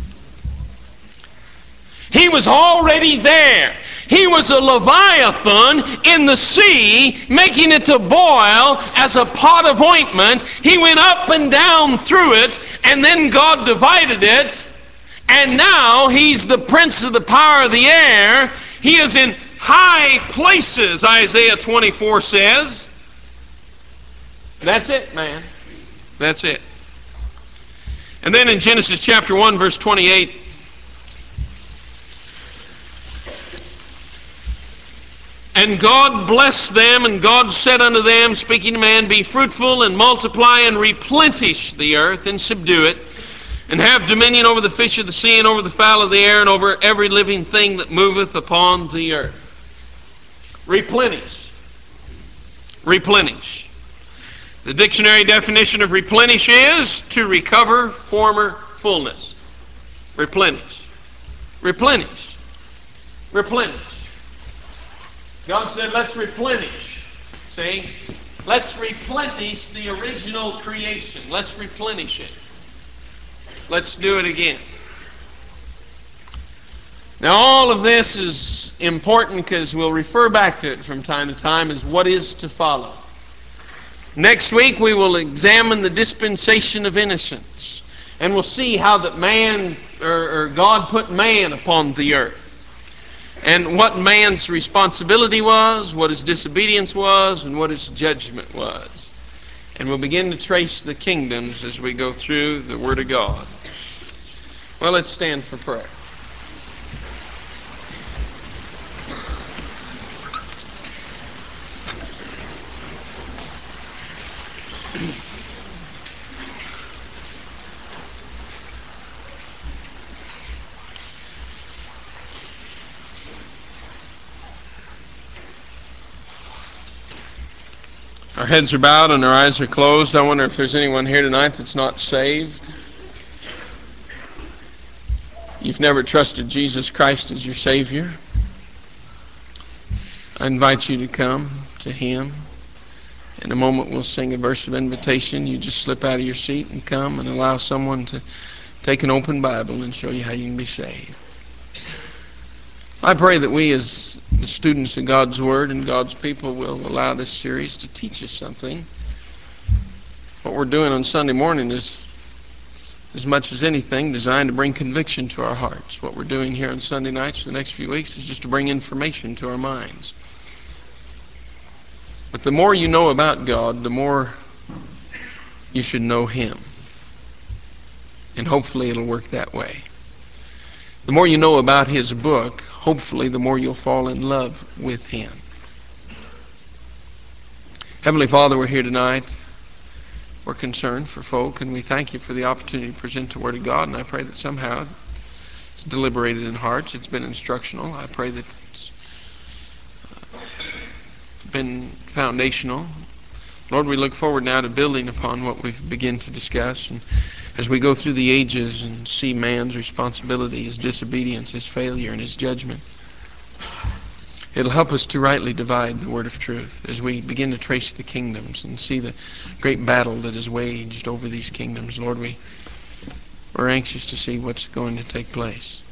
He was already there. He was a Leviathan in the sea, making it to boil as a pot of ointment. He went up and down through it, and then God divided it. And now He's the prince of the power of the air. He is in high places, Isaiah twenty-four says. That's it, man. That's it. And then in Genesis chapter one, verse twenty-eight, and God blessed them, and God said unto them, speaking to man, be fruitful and multiply and replenish the earth and subdue it, and have dominion over the fish of the sea and over the fowl of the air and over every living thing that moveth upon the earth. Replenish. Replenish. The dictionary definition of replenish is to recover former fullness. Replenish. Replenish. Replenish. God said, let's replenish. See? Let's replenish the original creation. Let's replenish it. Let's do it again. Now, all of this is important because we'll refer back to it from time to time as what is to follow. Next week, we will examine the dispensation of innocence. And we'll see how that man, or, or God put man upon the earth. And what man's responsibility was, what his disobedience was, and what his judgment was. And we'll begin to trace the kingdoms as we go through the Word of God. Well, let's stand for prayer. Our heads are bowed and our eyes are closed. I wonder if there's anyone here tonight that's not saved. You've never trusted Jesus Christ as your Savior. I invite you to come to Him. In a moment we'll sing a verse of invitation. You just slip out of your seat and come and allow someone to take an open Bible and show you how you can be saved. I pray that we as the students of God's Word and God's people will allow this series to teach us something. What we're doing on Sunday morning is, as much as anything, designed to bring conviction to our hearts. What we're doing here on Sunday nights for the next few weeks is just to bring information to our minds. But the more you know about God, the more you should know Him. And hopefully it'll work that way. The more you know about His book, hopefully the more you'll fall in love with Him. Heavenly Father, we're here tonight. We're concerned for folk, and we thank You for the opportunity to present the Word of God, and I pray that somehow it's deliberated in hearts. It's been instructional. I pray that it's been foundational. Lord, we look forward now to building upon what we've begun to discuss, and as we go through the ages and see man's responsibility, his disobedience, his failure, and his judgment, it'll help us to rightly divide the word of truth as we begin to trace the kingdoms and see the great battle that is waged over these kingdoms. Lord, we, we're anxious to see what's going to take place.